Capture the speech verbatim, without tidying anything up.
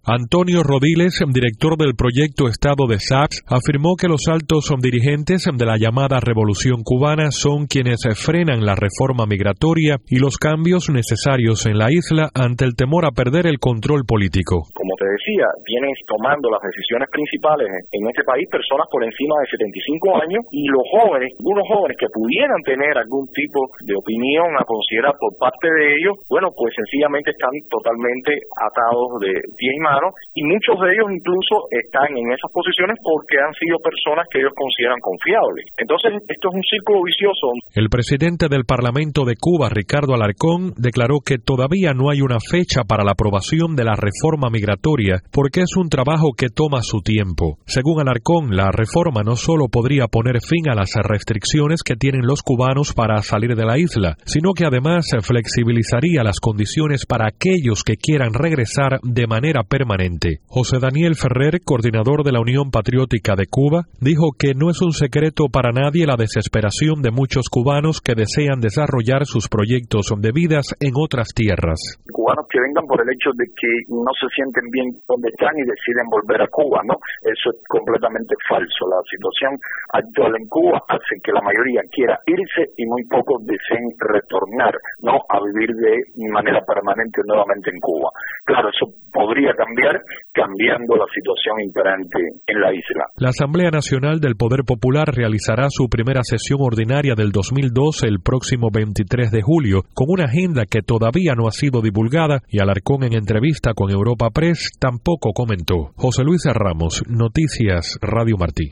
Antonio Rodiles, director del proyecto Estado de S A P S, afirmó que los altos dirigentes de la llamada Revolución Cubana son quienes frenan la reforma migratoria y los cambios necesarios en la isla ante el temor a perder el control político. Como te decía, vienen tomando las decisiones principales en este país personas por encima de setenta y cinco años, y los jóvenes, unos jóvenes que pudieran tener algún tipo de opinión a considerar por parte de ellos, bueno, pues sencillamente están totalmente atados de pies y manos, y muchos de ellos incluso están en esas posiciones porque han sido personas que ellos consideran confiables. Entonces, esto es un círculo vicioso. El presidente del Parlamento de Cuba, Ricardo Alarcón, declaró que todavía no hay una fecha para la aprobación de la reforma migratoria porque es un trabajo que toma su tiempo. Según Alarcón, la reforma no solo podría poner fin a las restricciones que tienen los cubanos para salir de la isla, sino que además flexibilizaría las condiciones para aquellos que quieran regresar de manera permanente. José Daniel Ferrer, coordinador de la Unión Patriótica de Cuba, dijo que no es un secreto para nadie la desesperación de muchos cubanos que desean desarrollar sus proyectos de vidas en otras tierras. Cubanos que vengan por el hecho de que no se sienten bien donde están y deciden volver a Cuba, ¿no? Eso es completamente falso. La situación actual en Cuba hace que la mayoría quiera irse y muy pocos deseen retornar, ¿no? A vivir de manera permanente nuevamente en Cuba. Claro, eso podría cambiar cambiando la situación imperante en la isla. La Asamblea Nacional del Poder Popular realizará su primera sesión ordinaria del dos mil dos el próximo veintitrés de julio, con una agenda que todavía no ha sido divulgada, y Alarcón, en entrevista con Europa Press, tampoco comentó. José Luis Ramos, Noticias Radio Martí.